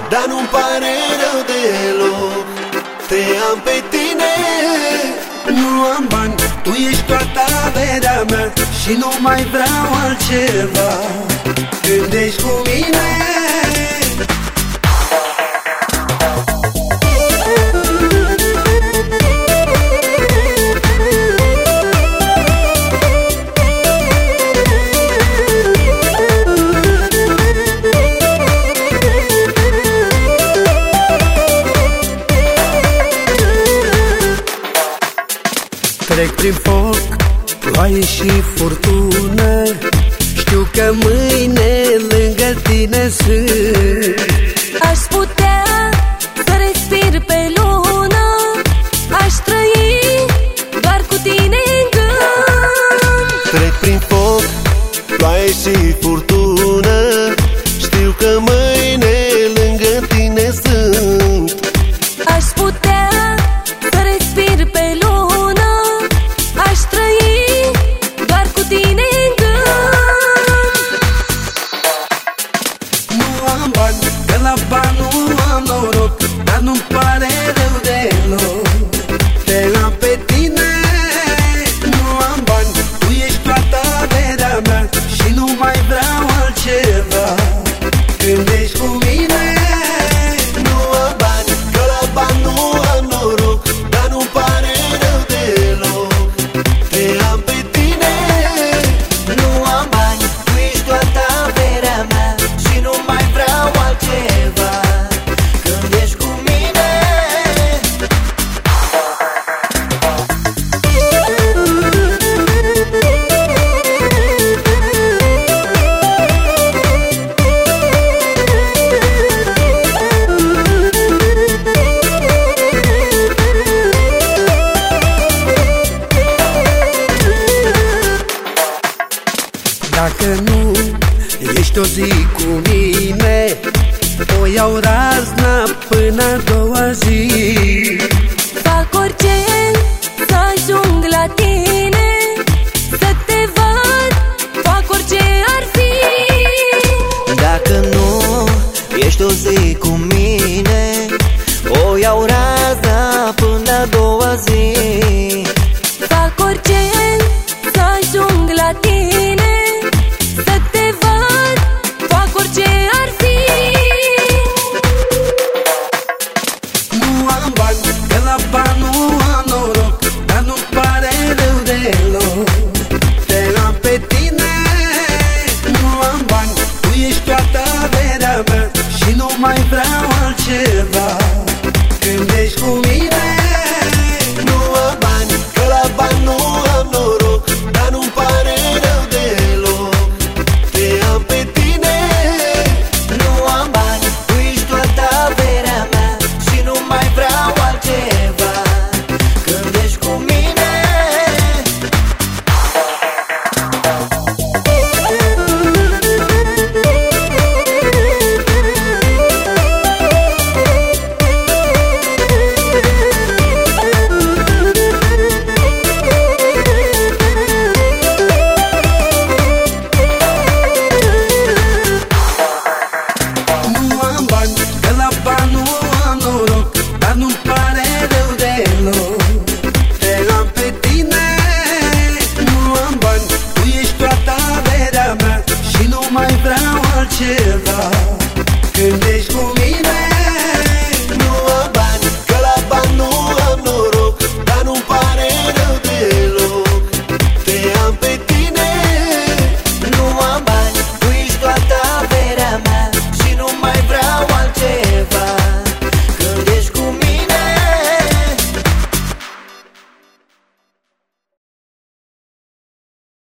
dar nu-mi pare rău deloc. Te am pe tine. Nu am bani, tu ești toată averea mea și nu mai vreau altceva. Când ești cu mine trec prin foc, ploaie și furtună. Știu că mâine lângă tine sunt. Aș putea să respir pe lună, aș trăi doar cu tine în gând. Trec prin foc, ploaie și furtună. Știu că mâine lângă tine sunt. Aș putea să respir pe lună, aș trăi doar cu tine în gând. Nu am bani, că la bani nu am noroc, dar nu-mi pare rău deloc. Te am pe tine. Nu am bani, tu ești toată averea mea și nu mai vreau altceva. Când ești cu mine Nu am bani, că la bani nu am noroc, dar nu-mi pare rău deloc. Te am pe tine. Nu am bani, tu ești toată averea mea și nu mai vreau altceva. Când ești cu mine dacă nu ești o zi cu mine, o iau razna până a doua zi. Fac orice să ajung la tine, să te văd, fac orice ar fi. Dacă nu ești o zi cu mine, o iau raza până a doua zi. Fac orice să ajung la tine, să te văd, fac orice ar fi. Nu am bani, că la bani nu am noroc, dar nu-mi pare rău deloc. Te am pe tine. Nu am bani, tu ești toată averea mea și nu mai vreau altceva. Când ești cu mine Nu am bani, că la bani nu am noroc, dar nu-mi pare rău deloc. Te am pe tine. Nu am bani, tu ești toată averea mea și nu mai vreau altceva. Când ești cu mine nu am bani, că la bani nu am noroc, dar nu-mi pare rău deloc. Te am pe tine. Nu am bani, tu ești toată averea mea și nu mai vreau altceva.